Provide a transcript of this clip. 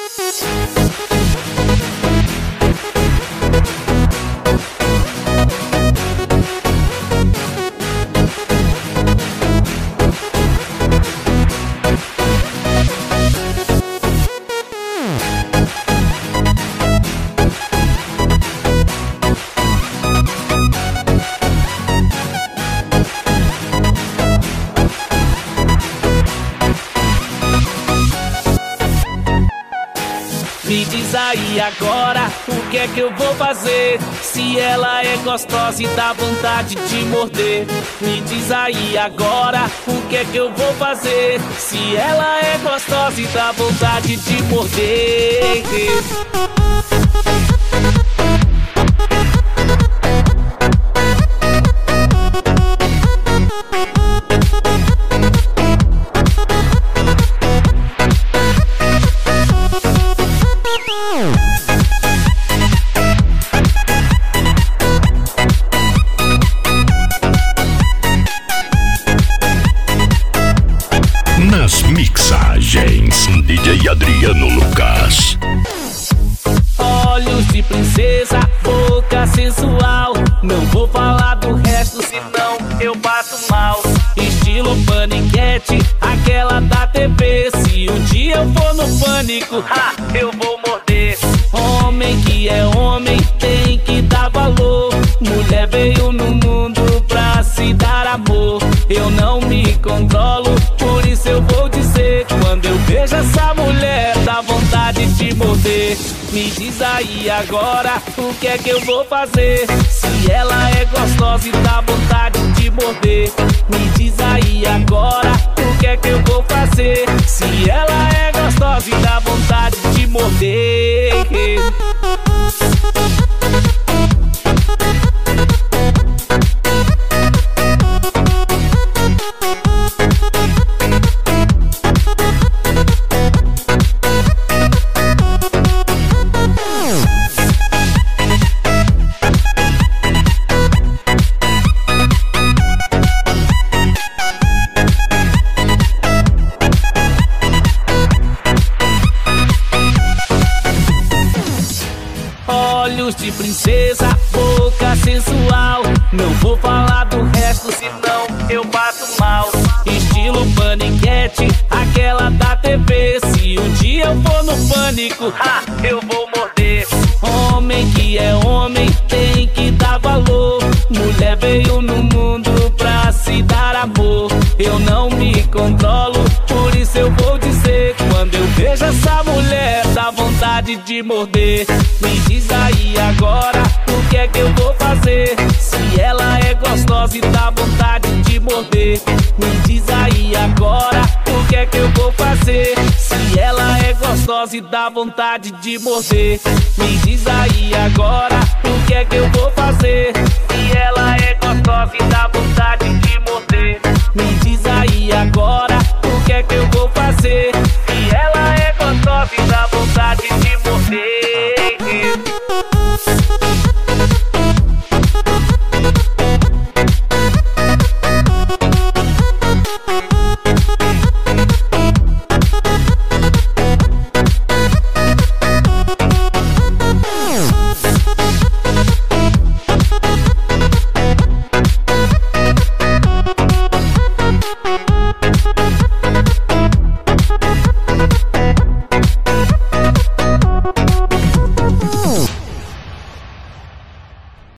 Me diz aí agora, o que é que eu vou fazer? Se ela é gostosa e dá vontade de morder. Me diz aí agora, o que é que eu vou fazer? Se ela é gostosa e dá vontade de morder. Nas mixagens, DJ Adriano Lucas. Olhos de princesa, boca sensual. Não vou falar do resto, senão eu passo mal. Estilo paniquete, aquela da TV. Se um dia eu for no pânico, eu vou morder. Homem que é homem tem que dar valor. Mulher veio no mundo pra se dar amor. Eu não me controlo, por isso eu vou dizer. Quando eu vejo essa mulher, dá vontade de morder. Me diz aí agora, o que é que eu vou fazer? Se ela é gostosa e dá vontade de morder. Me diz aí agora, o que é que eu vou fazer? Se ela é gostosa e dá vontade de morder. Olhos de princesa, boca sensual. Não vou falar do resto, senão eu passo mal. Estilo paniquete, aquela da TV. Se um dia eu for no pânico, eu vou morder. Homem que é homem tem que dar valor. Mulher veio no mundo pra se dar amor. Eu não me controlo, por isso eu vou dizer. Quando eu vejo essa mulher, dá vontade de morder. Me diz aí agora, o que é que eu vou fazer? Se ela é gostosa e dá vontade de morder. Me diz aí agora, o que é que eu vou fazer? Se ela é gostosa e dá vontade de morder. Me diz aí agora, o que é que eu vou fazer? Se ela é gostosa e dá vontade de morder. Me diz aí agora, o que é que eu vou fazer? Se ela é gostosa e dá vontade de morder.